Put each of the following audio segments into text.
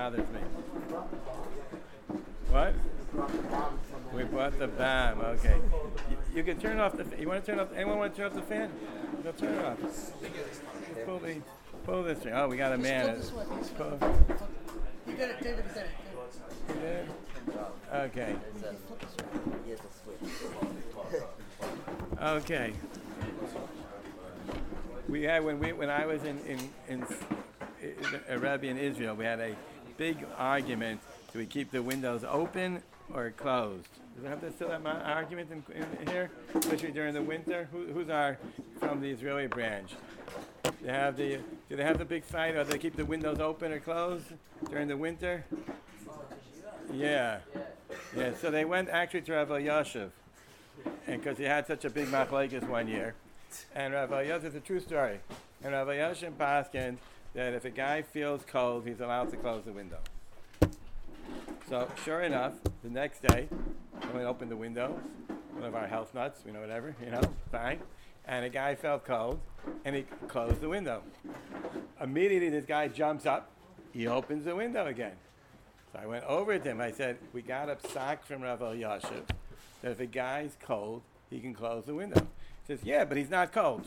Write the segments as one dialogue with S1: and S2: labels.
S1: bothers me. What? We bought the bomb. Okay. You can turn off the. You want to turn off? Anyone want to turn off the fan? Go turn it off. Pull this thing. Oh, we got a man.
S2: You got it, David. You got it.
S1: Okay. Okay. We had when I was in a Rebbe in Israel, we had a big argument: do we keep the windows open or closed? Does it have to still have my argument in here, especially during the winter? Who's from the Israeli branch? Do they have the big fight, or do they keep the windows open or closed during the winter? Yeah. So they went actually to Rav Elyashiv, and because he had such a big machlekes one year, and Rav Elyashiv, it's a true story, and Rav Elyashiv paskined that if a guy feels cold, he's allowed to close the window. So sure enough, the next day, when we opened the windows, one of our health nuts, whatever, fine, and a guy felt cold, and he closed the window. Immediately, this guy jumps up, he opens the window again. So I went over to him. I said, we got a psak from Rav Elyashiv that if a guy's cold, he can close the window. He says, yeah, but he's not cold.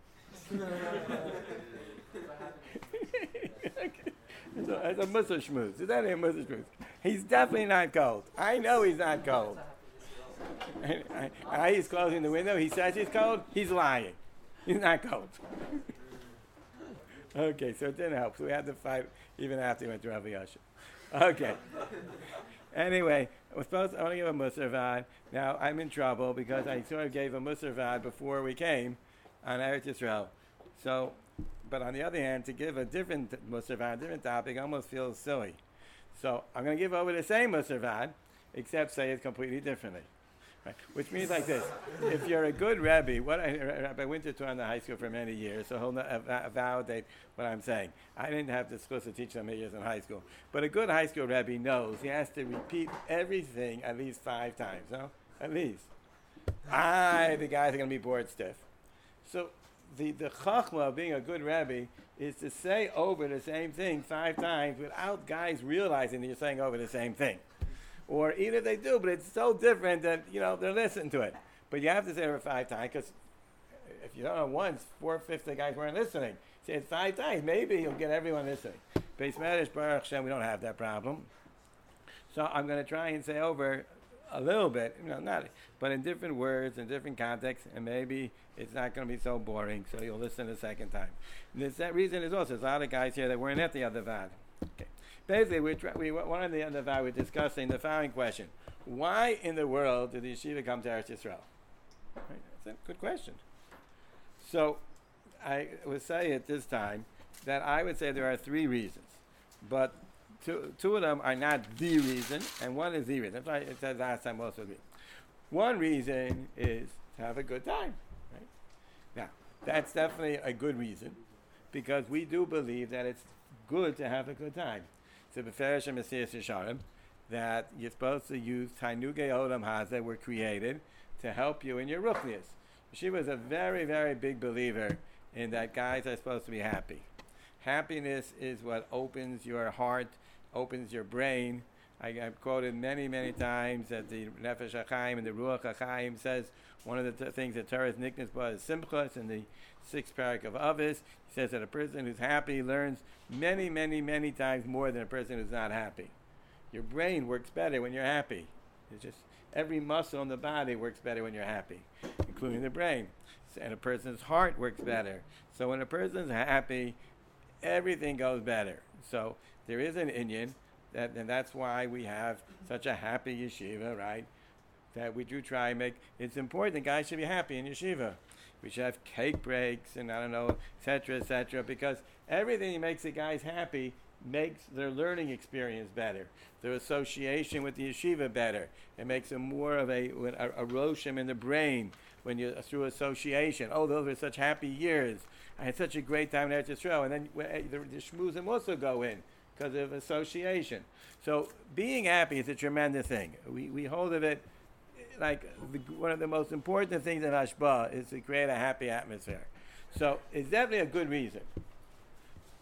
S1: That's a Musa shmooze. Is that a Musa shmooze? He's definitely not cold. I know he's not cold. He's closing the window. He says he's cold. He's lying. He's not cold. Okay, so it didn't help. So we had to fight even after he went to Rav Elyashiv. Okay. Anyway, I want to give a Musar Vad. Now, I'm in trouble because I sort of gave a Musar Vad before we came on Eretz Yisrael. So, but on the other hand, to give a different Musar Vad, different topic, almost feels silly. So, I'm going to give over the same Musar Vad, except say it completely differently. Right? Which means like this: if you're a good Rebbe, Rabbi Winter taught in the high school for many years, so he'll validate what I'm saying. I didn't have the schools to teach them many years in high school, but a good high school Rebbe knows he has to repeat everything at least 5 times. No, at least. The guys are going to be bored stiff. So the chachma of being a good Rebbe is to say over the same thing 5 times without guys realizing that you're saying over the same thing. Or either they do, but it's so different that, they're listening to it. But you have to say it 5 times, because if you don't know once, 4/5 of the guys weren't listening. Say it 5 times, maybe you'll get everyone listening. Beis Medrash, Baruch Hashem, we don't have that problem. So I'm going to try and say over a little bit, but in different words, in different contexts, and maybe it's not going to be so boring, so you'll listen a second time. And that reason is also, there's a lot of guys here that weren't at the other Vad. Okay. Basically, one of the other Vad, we're discussing the following question: why in the world did the yeshiva come to Eretz Yisrael? Right? That's a good question. So, I would say at this time that I would say there are 3 reasons, but two of them are not the reason, and one is the reason. That's why it said last time also. One reason is to have a good time. Right? Now, that's definitely a good reason, because we do believe that it's good to have a good time. So Beferish and Messias Yesharim, that you're supposed to use Tainugei Olam Hazeh were created to help you in your ruchnius. She was a very, very big believer in that guys are supposed to be happy. Happiness is what opens your heart, opens your brain. I've quoted many, many times that the Nefesh HaChaim and the Ruach HaChaim says one of the things that Torah's nicknames was Simchas in the 6th parak of Avos. He says that a person who's happy learns many, many, many times more than a person who's not happy. Your brain works better when you're happy. It's just every muscle in the body works better when you're happy, including the brain. And a person's heart works better. So when a person's happy, everything goes better. So there is an inyan, and that's why we have such a happy yeshiva, right? That we do try and make, it's important that guys should be happy in yeshiva. We should have cake breaks and et cetera, because everything that makes the guys happy makes their learning experience better, their association with the yeshiva better. It makes them more of a roshem in the brain when you through association. Oh, those were such happy years. I had such a great time in Eretz Yisrael. And then the shmuzim also go in because of association. So being happy is a tremendous thing. We hold of it like one of the most important things in Hashbah is to create a happy atmosphere. So it's definitely a good reason.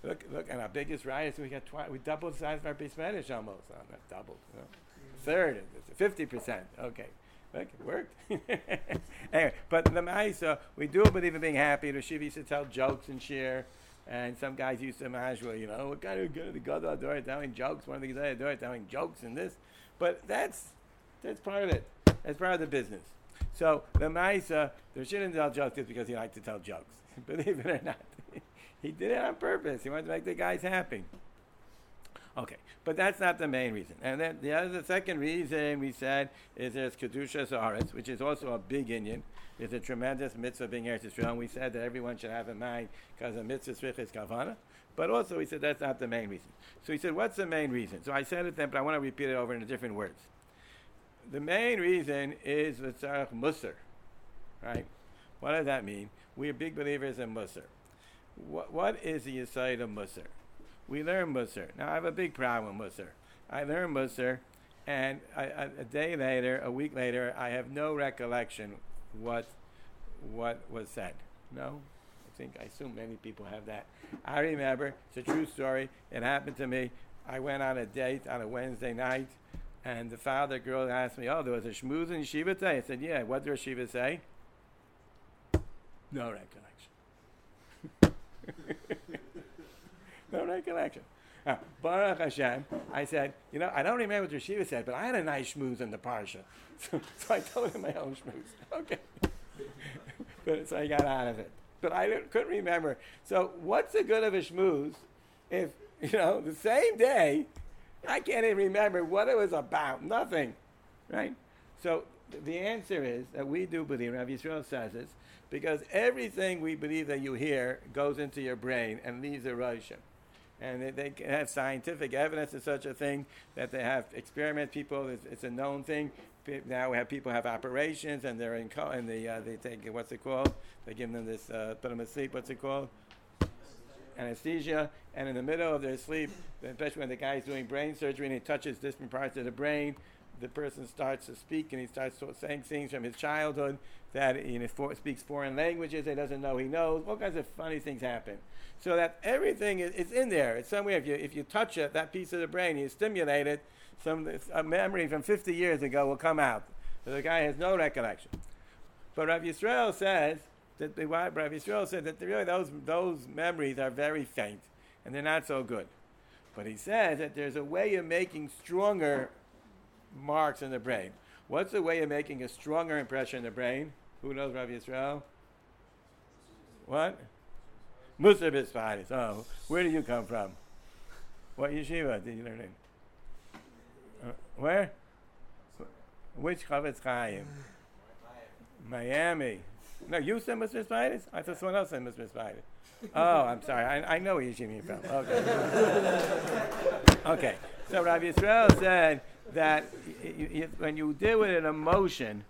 S1: Look, and our biggest riots, we doubled the size of our Beis Medrash almost. Not doubled, third, 50%. Okay. Look, it worked. Anyway, but the Ma'isa, we do believe in being happy. The Shiva used to tell jokes and share. And some guys used to imagine, what kind of good the God are telling jokes. One of the guys are telling jokes and this. But that's part of it. That's part of the business. So the Ma'isa, there shouldn't tell jokes just because he liked to tell jokes. Believe it or not. He did it on purpose. He wanted to make the guys happy. Okay, but that's not the main reason. And then the second reason we said is there's Kedushas Haaretz, which is also a big inyan. There's a tremendous mitzvah being Eretz Yisrael, and we said that everyone should have in mind because a mitzvah tzrich is kavana. But also we said that's not the main reason. So he said, what's the main reason? So I said it then, but I want to repeat it over in different words. The main reason is v'tzarech musar, right? What does that mean? We are big believers in musar. What is the yesod of musar? We learn Musar. Now, I have a big problem with Musar. I learn Musar, and a day later, a week later, I have no recollection what was said. No? I assume many people have that. I remember, it's a true story, it happened to me. I went on a date on a Wednesday night, and the father girl asked me, there was a shmooze in Shiva today? I said, yeah, what did Shiva say? No recollection. No recollection. Baruch Hashem, I said, I don't remember what Yeshiva said, but I had a nice shmooze in the parsha. So I told him my own shmooze. Okay. So I got out of it. But I couldn't remember. So what's the good of a shmooze if, the same day, I can't even remember what it was about? Nothing. Right? So the answer is that we do believe, Rav Yisrael says this, because everything we believe that you hear goes into your brain and leaves a roshim. And they have scientific evidence of such a thing, that they have experiment people. It's a known thing. Now we have people have operations, and they're they take, what's it called? They give them this, put them asleep. What's it called? Anesthesia. And in the middle of their sleep, especially when the guy's doing brain surgery and he touches different parts of the brain, the person starts to speak, and he starts saying things from his childhood that he speaks foreign languages he doesn't know he knows. All kinds of funny things happen. So that everything is in there. It's somewhere. If you touch it, that piece of the brain, you stimulate it, a memory from 50 years ago will come out. So the guy has no recollection. But Rav Yisrael says that really those memories are very faint, and they're not so good. But he says that there's a way of making stronger marks in the brain. What's the way of making a stronger impression in the brain? Who knows, Rav Yisrael? What? Musar B'Sfadis. Oh, where do you come from? What yeshiva did you learn in? Where? Which Chavetz Chaim? Miami. No, you said Musar B'Sfadis? I thought someone else said Musar B'Sfadis. Oh, I'm sorry. I know where yeshiva you're from. Okay. Okay. So Rav Yisrael said that when you deal with an emotion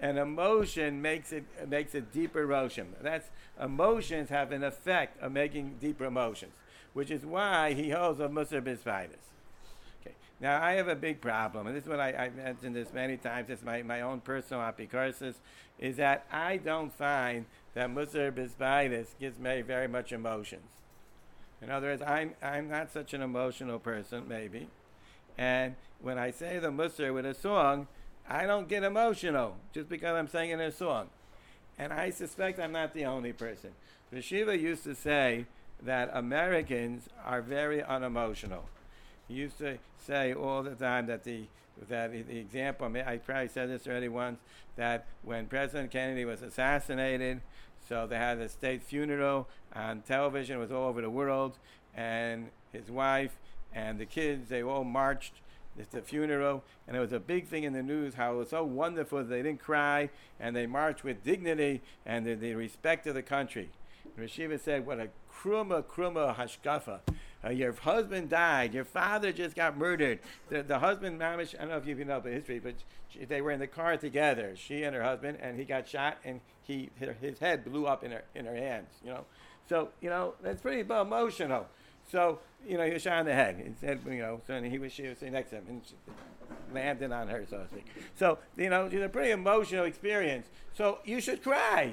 S1: makes a deeper roshim. Emotions have an effect of making deeper emotions, which is why he holds of Musar B'Sfadis. Okay. Now I have a big problem, and this is what I've mentioned this many times. It's my own personal apicorsis, is that I don't find that Musar B'Sfadis gives me very much emotions. In other words, I'm not such an emotional person, maybe. And when I say the Musar with a song, I don't get emotional just because I'm singing a song. And I suspect I'm not the only person. The Shiva used to say that Americans are very unemotional. He used to say all the time that the example, I probably said this already once, that when President Kennedy was assassinated, so they had a state funeral on television, it was all over the world, and his wife and the kids, they all marched at the funeral, and it was a big thing in the news how it was so wonderful that they didn't cry, and they marched with dignity and the respect of the country. And Rashiva said, what a kruma hashkafa. Your husband died. Your father just got murdered. The husband, Mamish, I don't know if you know the history, but they were in the car together, she and her husband, and he got shot, and his head blew up in her hands. So that's pretty emotional. So he was shot in the head. He said, so she was sitting next to him, and she landed on her, so to speak. So it's a pretty emotional experience. So you should cry.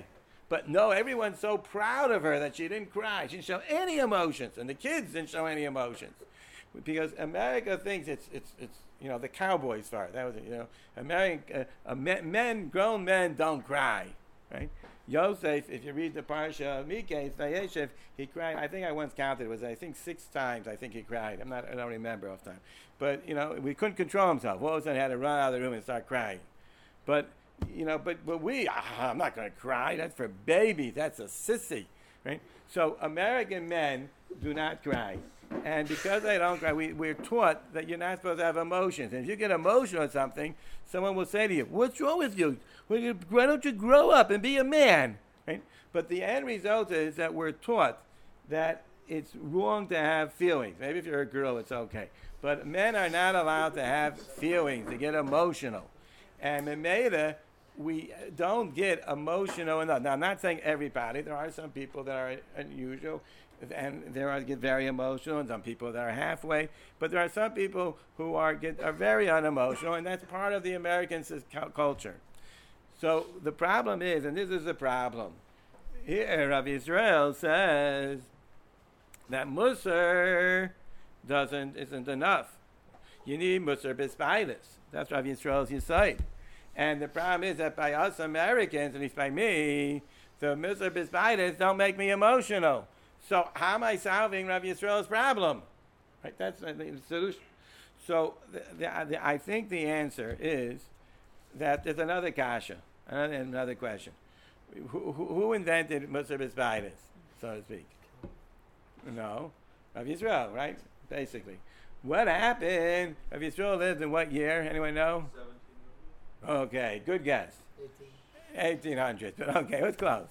S1: But no, everyone's so proud of her that she didn't cry. She didn't show any emotions, and the kids didn't show any emotions, because America thinks it's the cowboys part. That was it. American grown men don't cry, right? Yosef, if you read the parsha of Miketz Vayeshev, he cried. I think I once counted. It was 6 times. I think he cried. I don't remember off time. But we couldn't control himself. All of a sudden, he had to run out of the room and start crying. But I'm not going to cry. That's for babies. That's a sissy, right? So American men do not cry. And because they don't cry, we're taught that you're not supposed to have emotions. And if you get emotional at something, someone will say to you, "What's wrong with you? Why don't you grow up and be a man?" Right? But the end result is that we're taught that it's wrong to have feelings. Maybe if you're a girl, it's okay. But men are not allowed to have feelings, to get emotional. And Memeda, we don't get emotional enough. Now, I'm not saying everybody. There are some people that are unusual, and there are get very emotional, and some people that are halfway. But there are some people who are very unemotional, and that's part of the American culture. So the problem is, and this is the problem, here Rav Yisrael says that Musar isn't enough. You need Musar B'Spaidus. That's Rav Yisrael's Yisayid. And the problem is that by us Americans, at least by me, the Musar B'Spaidus don't make me emotional. So how am I solving Rav Yisrael's problem? Right, that's the solution. So I think the answer is that there's another kasha, another question. Who invented Musar B'Spaidus, so to speak? No, Rav Yisrael, right? Basically. What happened? Rav Yisrael lived in what year? Anyone know? 1700. Okay, good guess. 1800s, but okay, it was close.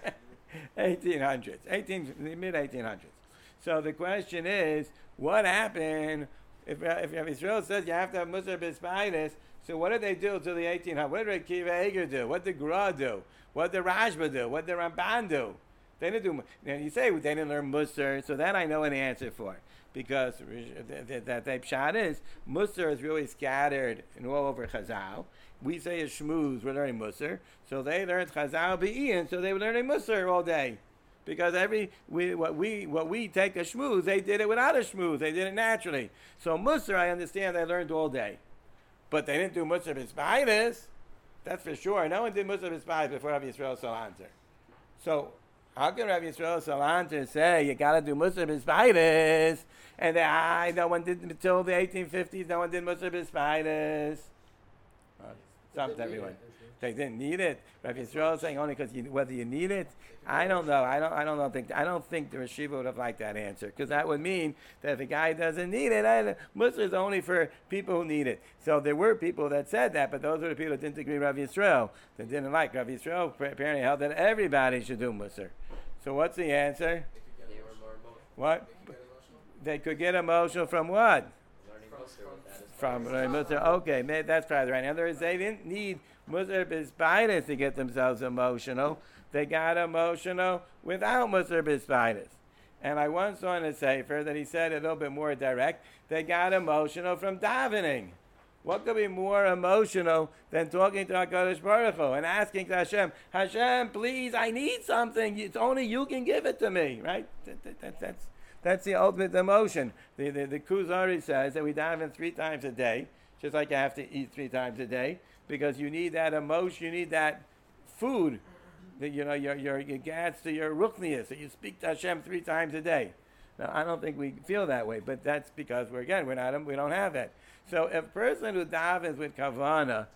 S1: 1800s, mid-1800s. So the question is, what happened if Rav Yisrael says you have to have Musar B'Spaidus? So what did they do till the 1800s? What did Akiva Eger do? What did Gra do? What did Rashba do? What did Ramban do? They didn't do. Now you say they didn't learn Musar, so that I know an answer for, because the pshat is Musar is really scattered and all over Chazal. We say a shmooze, we're learning Musar, so they learned Chazal B'Iyan, so they were learning Musar all day, because what we take a shmooze, they did it without a shmooze, they did it naturally. So Musar, I understand they learned all day, but they didn't do Musar B'Spaidus. That's for sure. No one did Musar B'Spaidus before Rav Yisrael Salanter. So how can Rav Yisrael Salanter say you got to do Musar B'Spaidus, and no one did until the 1850s? No one did Musar B'Spaidus. Stumped everyone. They didn't need it. Rav Yisrael is saying only because whether you need it. I don't know. I don't think the Rashiva would have liked that answer, because that would mean that if a guy doesn't need it, Musar is only for people who need it. So there were people that said that, but those were the people that didn't agree with Rav Yisrael. They didn't like Rav Yisrael. Apparently held that everybody should do Musar. So what's the answer? What? They could get emotional from what? From Musar. Okay, that's probably right. In other words, they didn't need Musar B'Spaidus to get themselves emotional. They got emotional without Musar B'Spaidus. And I once saw in a sefer that he said a little bit more direct, they got emotional from davening. What could be more emotional than talking to HaKadosh Baruch Hu and asking to Hashem, please, I need something. It's only you can give it to me, right? That's the ultimate emotion. The Kuzari says that we daven 3 times a day, just like you have to eat 3 times a day, because you need that emotion, you need that food, that your gets to your ruchnius, that you speak to Hashem 3 times a day. Now, I don't think we feel that way, but that's because we don't have that. So a person who davens with kavana,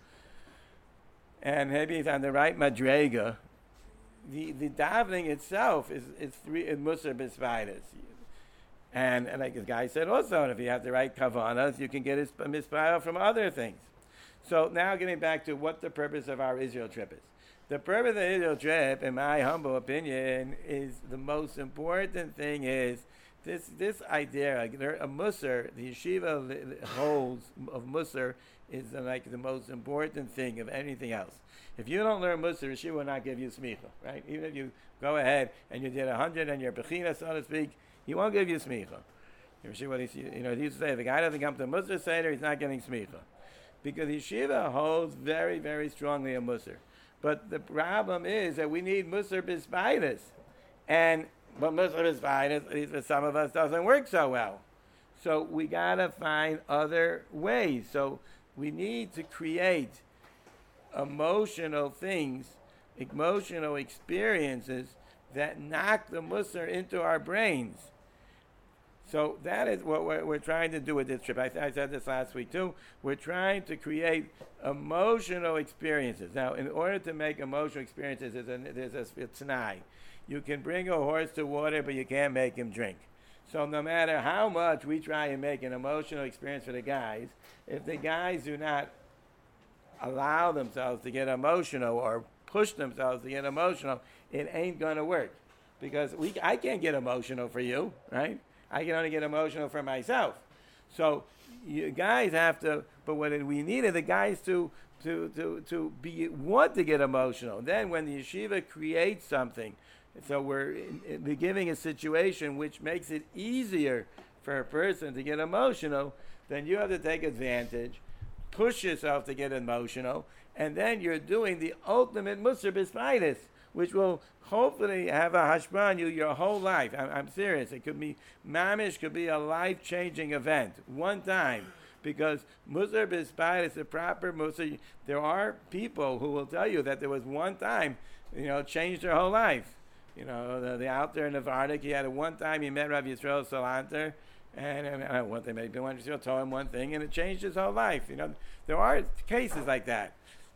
S1: and maybe he's on the right madrega, the davening itself is Musar B'Spaidus. And like this guy said also, if you have the right kavanas, you can get his mispayah from other things. So now getting back to what the purpose of our Israel trip is. The purpose of the Israel trip, in my humble opinion, is the most important thing is this idea, a Musar, the yeshiva holds of Musar is like the most important thing of anything else. If you don't learn Musar, yeshiva will not give you smicha, right? Even if you go ahead and you did 100 and you're bechina, so to speak, he won't give you smicha. You what he used to say, if the guy doesn't come to Musar Seder, he's not getting smicha. Because yeshiva holds very, very strongly a Musar. But the problem is that we need Musar B'Spidus. But Musar B'Spidus, at least for some of us, doesn't work so well. So we got to find other ways. So we need to create emotional things, emotional experiences that knock the Musar into our brains. So that is what we're trying to do with this trip. I said this last week too. We're trying to create emotional experiences. Now, in order to make emotional experiences, there's a t'nai. You can bring a horse to water, but you can't make him drink. So no matter how much we try and make an emotional experience for the guys, if the guys do not allow themselves to get emotional or push themselves to get emotional, it ain't going to work. Because I can't get emotional for you, right? I can only get emotional for myself. So you guys have to, but what we need is the guys to want to get emotional. Then when the yeshiva creates something, so we're giving a situation which makes it easier for a person to get emotional, then you have to take advantage, push yourself to get emotional, and then you're doing the ultimate Musar B'Spidus, which will hopefully have a hashpah on you your whole life. I'm serious. It could be, mamish could be a life-changing event, one time. Because Musar B'Spidus, the proper Musar, there are people who will tell you that there was one time, changed their whole life. The out there in the Vardik, he had one time he met Rav Yisrael Salanter, and one thing, maybe one Yisrael told him one thing, and it changed his whole life. There are cases like that.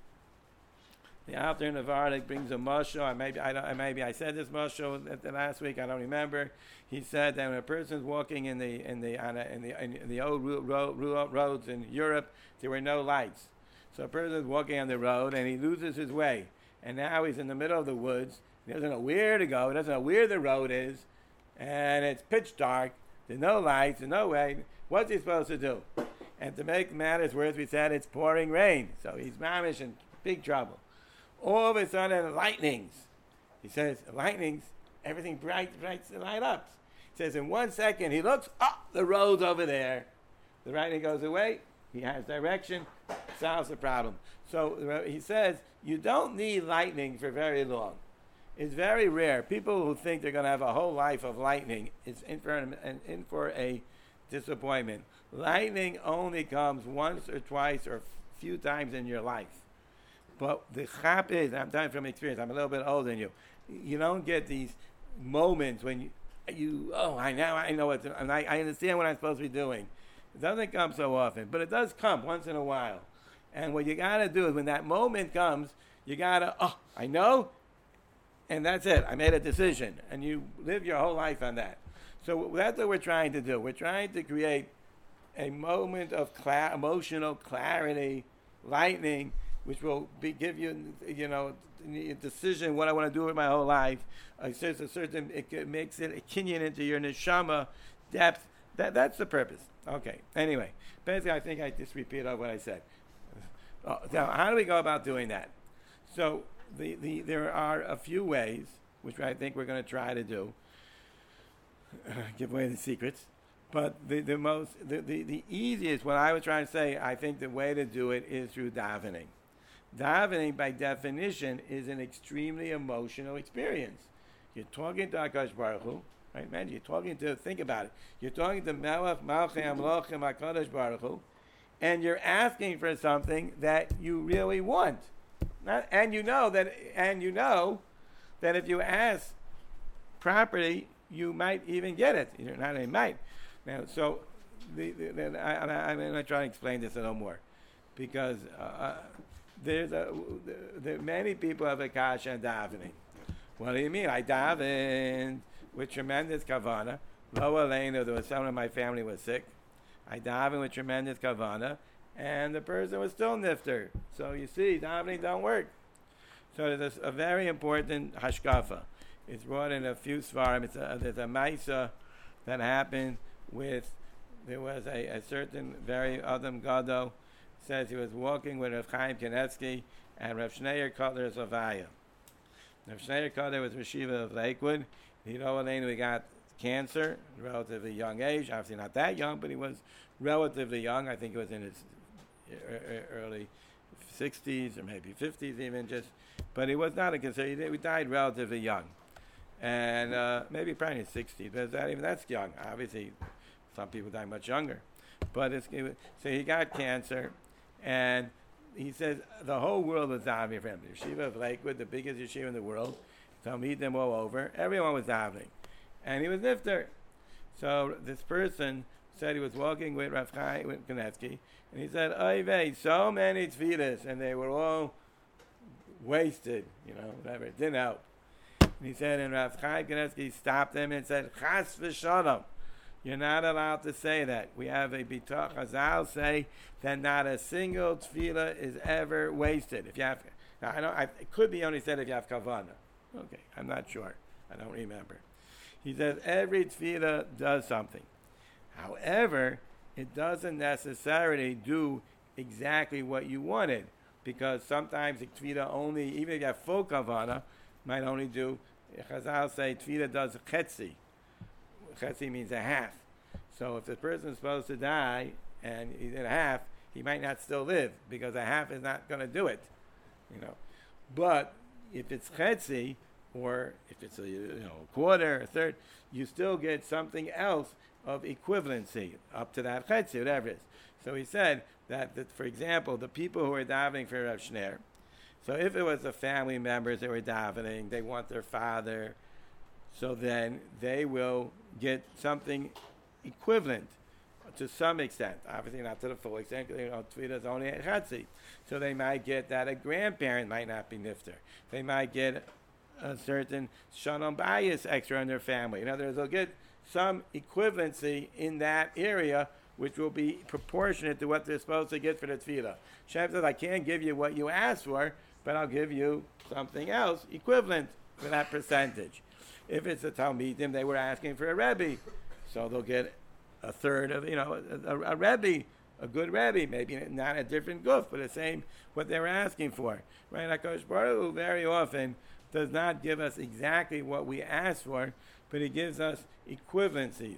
S1: The out there in the Vardik brings a mashal. Maybe I said this mashal at the last week. I don't remember. He said that when a person's walking in the old roads in Europe, there were no lights. So a person's walking on the road and he loses his way, and now he's in the middle of the woods. He doesn't know where to go. He doesn't know where the road is, and it's pitch dark. There's no lights. There's no way. What's he supposed to do? And to make matters worse, we said it's pouring rain, so he's mamish in big trouble. All of a sudden, lightnings. He says, lightnings, everything bright light up. He says, in 1 second, he looks, the road's over there. The lightning goes away. He has direction, solves the problem. So he says, you don't need lightning for very long. It's very rare. People who think they're going to have a whole life of lightning is in for a disappointment. Lightning only comes once or twice or a few times in your life. But the chap is, I'm telling you from experience, I'm a little bit older than you. You don't get these moments when I know what I understand what I'm supposed to be doing. It doesn't come so often, but it does come once in a while. And what you got to do is when that moment comes, you got to, I know, and that's it. I made a decision. And you live your whole life on that. So that's what we're trying to do. We're trying to create a moment of emotional clarity, lightning, which will give you, a decision what I want to do with my whole life. It makes it a kinyan into your neshama depth. That's the purpose. Okay. Anyway, basically, I think I just repeated what I said. Now, how do we go about doing that? So there are a few ways, which I think we're going to try to do. Give away the secrets. But the easiest, what I was trying to say, I think the way to do it is through davening. Davening, by definition, is an extremely emotional experience. You're talking to HaKadosh Baruch Hu, right, man? Think about it. You're talking to Melech Malchei Amlochim HaKadosh Baruch Hu, and you're asking for something that you really want. And you know that if you ask properly, you might even get it. You're not a might. Now, so I'm going to try to explain this a little more, because many people have a kasha and davening. What do you mean? I davened with tremendous kavana. Lo aleinu, there was someone in my family was sick. I davened with tremendous kavana, and the person was still nifter. So you see, davening don't work. So there's a very important hashkafa. It's brought in a few svarim. There's a maisa that happened there was a certain very Adam Gado, says he was walking with Rav Chaim Kanetsky and Rav Schneier Kotler Zavaya. Rav Schneier Kotler was Yeshiva of Lakewood. He got cancer at a relatively young age. Obviously not that young, but he was relatively young. I think he was in his 60s or maybe 50s even, but he was not a conservative. He died relatively young, and maybe probably in his 60s. But that's young. Obviously, some people die much younger. But so he got cancer, and he says the whole world was davening for him. The yeshiva of Lakewood, the biggest yeshiva in the world, Talmidim all over, everyone was davening, and he was nifter. So this person said he was walking with Rav Chaim Kanevsky, and he said, "Oy vey, so many tefillas, and they were all wasted, whatever. It didn't help." And he said, and Rav Chaim Kanevsky stopped him and said, "Chas v'shalom. You're not allowed to say that. We have a bitach Chazal say that not a single tefillah is ever wasted. If you have, it could be only said if you have kavanah. Okay, I'm not sure. I don't remember. He says every tefillah does something. However, it doesn't necessarily do exactly what you wanted, because sometimes the tefillah only, even if you have full kavanah, might only do. Chazal say tefillah does a chetzi. Chetzi means a half. So if the person is supposed to die and he's in a half, he might not still live because a half is not going to do it, But if it's chetzi, or if it's a quarter, a third, you still get something else of equivalency up to that chetzi, whatever it is. So he said that for example, the people who are davening for Rav Shner, so if it was the family members that were davening, they want their father, so then they will get something equivalent to some extent. Obviously not to the full extent, because tefillah is only a chatzi. So they might get that a grandparent might not be nifter. They might get a certain shalom bayis extra in their family. In other words, they'll get some equivalency in that area, which will be proportionate to what they're supposed to get for the tefillah. Shem says, I can't give you what you asked for, but I'll give you something else equivalent to that percentage. If it's a Talmidim, they were asking for a Rebbe, so they'll get a third of, a Rebbe, a good Rebbe, maybe not a different goof, but the same what they were asking for. Right? HaKadosh Baruch Hu very often does not give us exactly what we ask for, but he gives us equivalencies.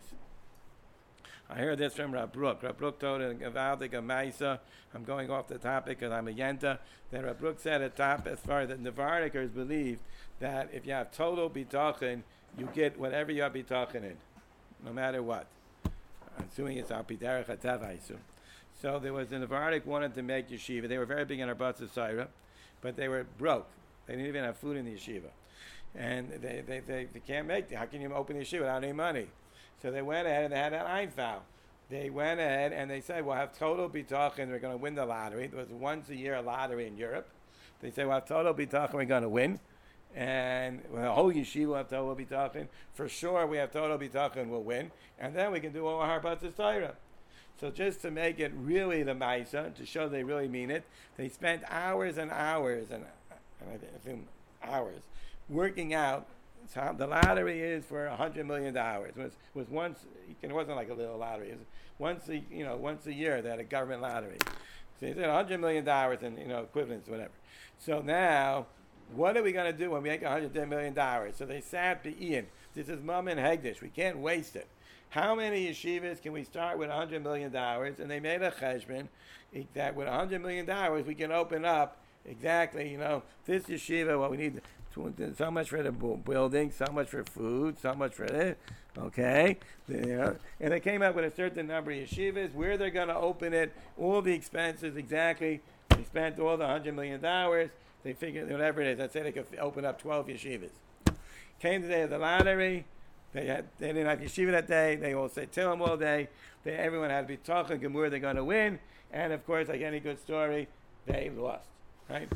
S1: I heard this from Rav Brook. Rav Brook told a Gavaldik a Maisa. I'm going off the topic because I'm a Yenta. That Rav Brook said at top, as far as the Navarnikers believe, that if you have total bitachon, you get whatever you have bitachon in, no matter what. I'm assuming it's al piderech hatav, I assume. So there was a Navarnik wanted to make yeshiva. They were very big in Arbatz Saira, but they were broke. They didn't even have food in the yeshiva. And they can't make it. How can you open the yeshiva without any money? So they went ahead and they had an Einfall. They went ahead and they said, we'll have total bitachon, we're going to win the lottery. There was once a year a lottery in Europe. They said, we'll have total bitachon, we're going to win. And the whole yeshiva will have total bitachon. For sure, we have total bitachon, we'll win. And then we can do all our Harbatz Torah. So just to make it really the Maisa, to show they really mean it, they spent hours and hours, and I think hours, working out. So the lottery is for $100 million. It was once, it wasn't like a little lottery. It was once a year they had a government lottery. So they said $100 million in equivalents, whatever. So now, what are we going to do when we make $110 million? So they sat to Ian. This is Mum and Hegdish. We can't waste it. How many yeshivas can we start with $100 million? And they made a cheshbon that with $100 million we can open up exactly, this yeshiva, what we need. So much for the building, so much for food, so much for it. Okay, and they came up with a certain number of yeshivas, where they're going to open it, all the expenses exactly. They spent all the $100 million. They figured whatever it is. Let's say they could open up 12 yeshivas. Came the day of the lottery. They didn't have yeshiva that day. They all said Tehillim all day. Everyone had to be talking Gemur. They're going to win, and of course, like any good story, they lost. Right.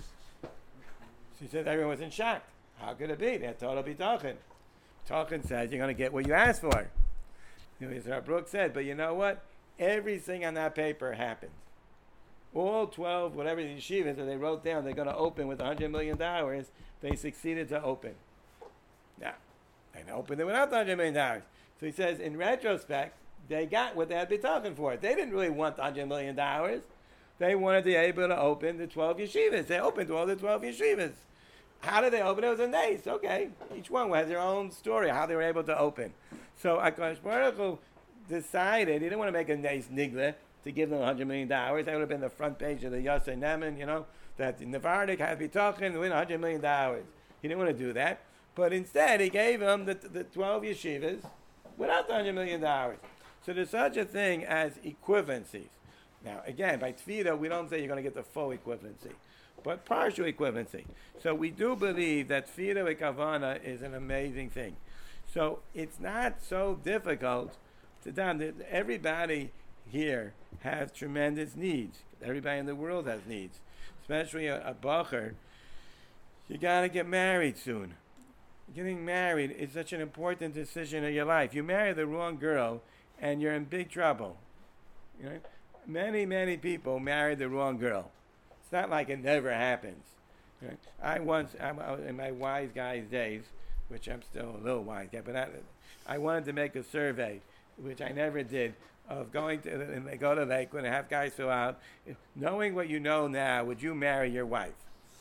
S1: She said everyone was in shock. How could it be? They had total bitachon. Tachin says you're going to get what you asked for. As Brooke said, but you know what? Everything on that paper happened. All 12, whatever the yeshivas that they wrote down, they're going to open with $100 million. They succeeded to open. Now, they opened it without the $100 million. So he says, in retrospect, they got what they had bitachon for. They didn't really want the $100 million. They wanted to be able to open the 12 yeshivas. They opened all the 12 yeshivas. How did they open? It was a nace. Okay. Each one has their own story, how they were able to open. So HaKadosh Baruch Hu decided, he didn't want to make a nace nigla. to give them $100 million. That would have been the front page of the Yosef Neman, that the Navardik had to be talking to win $100 million. He didn't want to do that. But instead, he gave them the 12 yeshivas without the $100 million. So there's such a thing as equivalencies. Now, again, by tefillah, we don't say you're going to get the full equivalency, but partial equivalency. So we do believe that tefillah with kavana is an amazing thing. So it's not so difficult to do. Everybody here has tremendous needs. Everybody in the world has needs, especially a bacher. You got to get married soon. Getting married is such an important decision of your life. You marry the wrong girl, and you're in big trouble. Many, many people marry the wrong girl. It's not like it never happens. I was in my wise guy's days, which I'm still a little wise guy, but I wanted to make a survey, which I never did, of going to go to Lakewood and have guys fill out, knowing what you know now, would you marry your wife?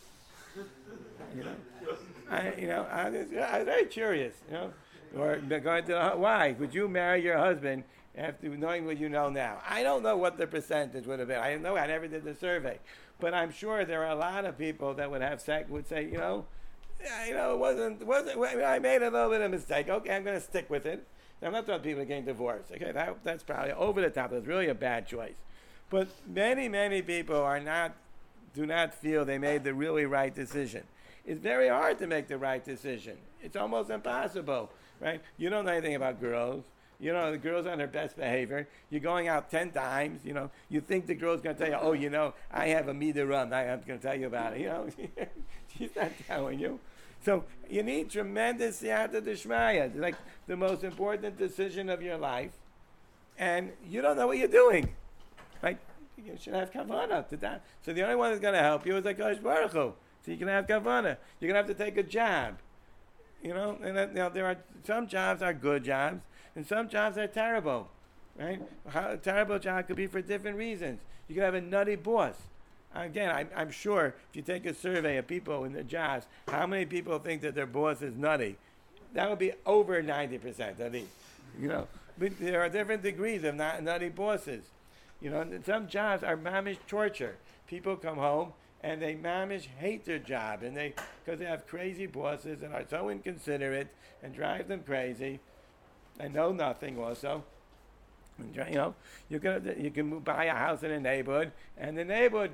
S1: I was very curious, or going to why would you marry your husband after knowing what you know now? I don't know what the percentage would have been. I know I never did the survey, but I'm sure there are a lot of people that would say, it wasn't. I made a little bit of mistake. Okay, I'm going to stick with it. I'm not talking people getting divorced. Okay, that's probably over the top. It's really a bad choice. But many, many people do not feel they made the really right decision. It's very hard to make the right decision. It's almost impossible, right? You don't know anything about girls. The girl's on her best behavior. You're going out 10 times, You think the girl's going to tell you, I have a meter run. I'm going to tell you about it. She's not telling you. So you need tremendous siyata d'shmaya. It's like the most important decision of your life. And you don't know what you're doing. Right? You should have kavanah to that. So the only one that's going to help you is HaKadosh Baruch Hu. So you can have kavanah. You're going to have to take a job. And there are some jobs are good jobs, and some jobs are terrible. Right? A terrible job could be for different reasons. You could have a nutty boss. Again, I'm sure if you take a survey of people in the jobs, how many people think that their boss is nutty? That would be over 90% at least. But there are different degrees of nutty bosses. Some jobs are mamish torture. People come home and they mamish hate their job, and because they have crazy bosses and are so inconsiderate and drive them crazy and know nothing also. You can buy a house in a neighborhood, and the neighborhood,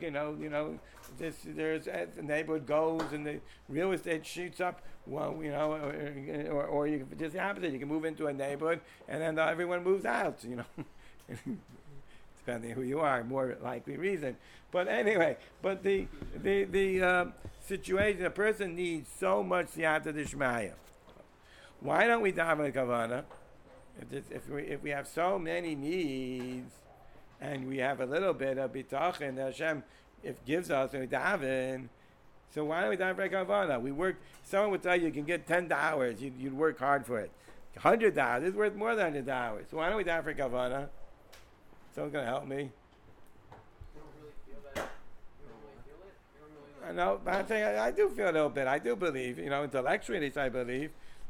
S1: the neighborhood goes, and the real estate shoots up. Well, or you can just the opposite. You can move into a neighborhood, and then everyone moves out. Depending who you are, more likely reason. But anyway, the situation, a person needs so much siyata d'shmaya. Why don't we daven kavanah? If we have so many needs, and we have a little bit of bitachon that Hashem gives us, and we daven, so why don't we daven kavanah? We work. Someone would tell you can get $10. You'd work hard for it. $100 is worth more than $100. So why don't we daven kavanah? Someone's going to help me.
S3: You don't really feel that? You don't really feel it? You don't really
S1: I know, but I'm saying I do feel a little bit. I do believe, intellectually at least I believe.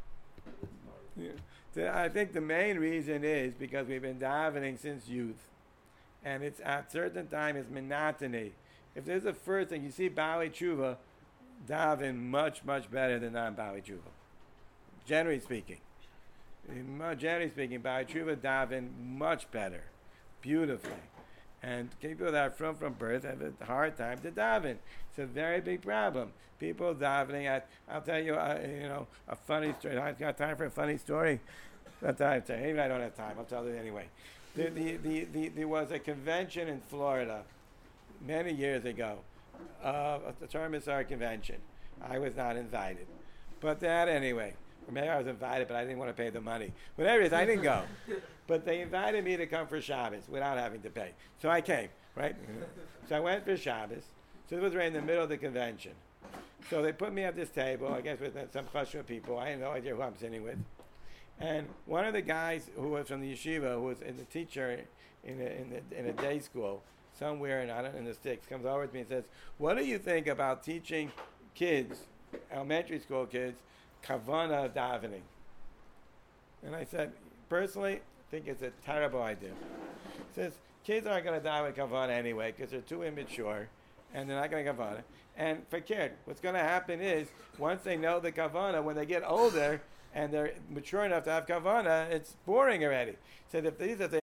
S1: I think the main reason is because we've been davening since youth. And it's at certain time it's monotony. If there's a first thing, you see Bali Tshuva daven much, much better than non-Bali Tshuva. Generally speaking. Bali Tshuva daven much better. Beautifully. And people that are from birth have a hard time to daven. It's a very big problem. People davening I'll tell you, a funny story. I've got time for a funny story. Not time. Even I don't have time. I'll tell it anyway. There was a convention in Florida many years ago, a Torah Missar convention. I was not invited. But that anyway. Or maybe I was invited, but I didn't want to pay the money. Whatever it is, I didn't go. But they invited me to come for Shabbos without having to pay. So I came, right? So I went for Shabbos. So it was right in the middle of the convention. So they put me at this table, I guess with some chashva people. I had no idea who I'm sitting with. And one of the guys who was from the yeshiva, who was the teacher in a day school somewhere in the sticks, comes over to me and says, "What do you think about teaching kids, elementary school kids, kavanah davening?" And I said, personally, I think it's a terrible idea. He says, kids aren't going to die with kavana anyway because they're too immature, and they're not going to kavana. And fakir, what's going to happen is once they know the kavana, when they get older and they're mature enough to have kavana, it's boring already. So if these are the